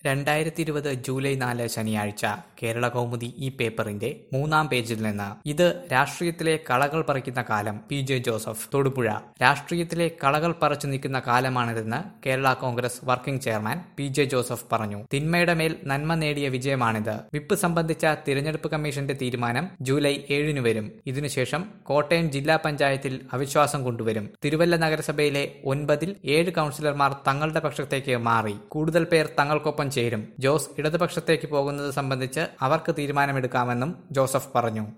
2020 July 4 ശനിയാഴ്ച കേരള കൗമുദി ഈ പേപ്പറിന്റെ 3-ാം പേജിൽ നിന്ന്. ഇത് രാഷ്ട്രീയത്തിലെ കളകൾ പറിക്കുന്ന കാലം. പി.ജെ. ജോസഫ്, തൊടുപുഴ. രാഷ്ട്രീയത്തിലെ കളകൾ പറിച്ചു നിൽക്കുന്ന കാലമാണിതെന്ന് Kerala Congress working chairman P J. Joseph പറഞ്ഞു. തിന്മയുടെ മേൽ നന്മ നേടിയ വിജയമാണിത്. വിപ്പ് സംബന്ധിച്ച തിരഞ്ഞെടുപ്പ് കമ്മീഷന്റെ തീരുമാനം ജൂലൈ 7 വരും. ഇതിനുശേഷം കോട്ടയം ജില്ലാ പഞ്ചായത്തിൽ അവിശ്വാസം കൊണ്ടുവരും. തിരുവല്ല നഗരസഭയിലെ 9-ൽ 7 കൌൺസിലർമാർ തങ്ങളുടെ പക്ഷത്തേക്ക് മാറി. കൂടുതൽ പേർ തങ്ങൾക്കൊപ്പം ചേരും. ജോസ് ഇടതുപക്ഷത്തേക്ക് പോകുന്നത് സംബന്ധിച്ച് അവർക്ക് തീരുമാനമെടുക്കാമെന്നും ജോസഫ് പറഞ്ഞു.